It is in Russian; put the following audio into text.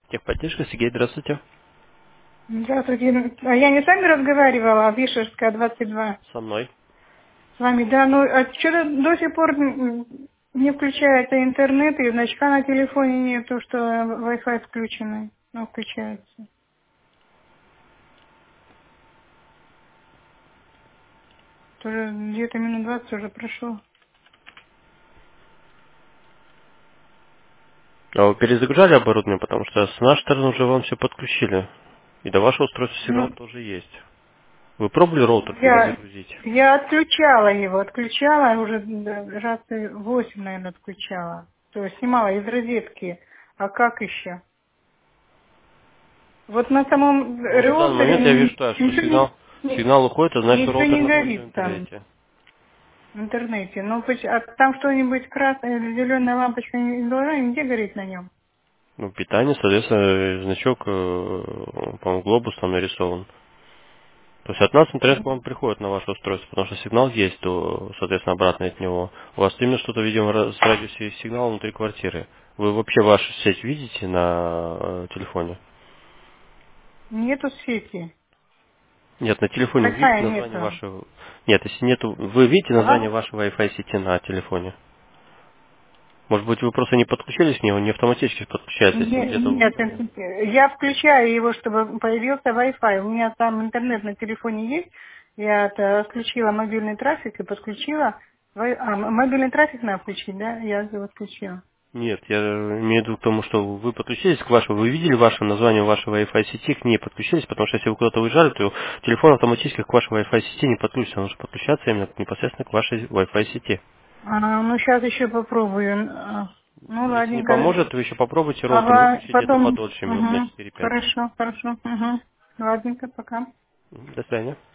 Техподдержка, Сергей, здравствуйте. Здравствуйте. А я не с вами разговаривала, а Вишерская, 22. Со мной. С вами, да, ну, а что-то до сих пор не включается интернет, и значка на телефоне нету, что Wi-Fi включенный, но включается. Тоже где-то минут 20 уже прошло. А вы перезагружали оборудование, потому что с нашей стороны уже вам все подключили. И до вашего устройства сигнал Ну, тоже есть. Вы пробовали роутер я, перезагрузить? я отключала его, отключала уже раз 8, наверное, отключала. То есть снимала из розетки. А как еще? Вот на самом Ну, в данный момент я роутере вижу, да, что ничего не, сигнал уходит, а значит, ничего роутер не находится в горит там интернете. в интернете. Ну, а там что-нибудь красная или зеленая лампочка не должна нигде гореть на нем? Ну, питание, соответственно, значок, по-моему, глобус там нарисован. То есть от нас интернет к вам приходит на ваше устройство, потому что сигнал есть, то, соответственно, обратно от него. У вас именно что-то, видимо, с радиусе сигнала внутри квартиры. Вы вообще вашу сеть видите на телефоне? Нету сети. Нет, на телефоне вы видите Wi-Fi название нету. вашего... Нет, если нету... Вы видите название Ага. вашей Wi-Fi сети на телефоне? Может быть, вы просто не подключились к нему, не автоматически подключается, если где-то... Нет, я включаю его, чтобы появился Wi-Fi. У меня там интернет на телефоне есть. Я отключила мобильный трафик и подключила. Мобильный трафик надо включить, да? Я его отключила. Нет, я имею в виду к тому, что вы подключились к вашему, вы видели ваше название вашей Wi-Fi сети, к ней подключились, потому что если вы куда-то уезжали, то телефон автоматически к вашей Wi-Fi сети не подключится, он нужно подключаться именно непосредственно к вашей Wi-Fi сети. Ну, сейчас еще попробую. Ну, Если не ладненько. поможет, вы еще попробуйте роутер Ага, выключить где-то потом. подольше, минут на Угу. 4-5. Хорошо, хорошо. Угу. Ладненько, пока. До свидания.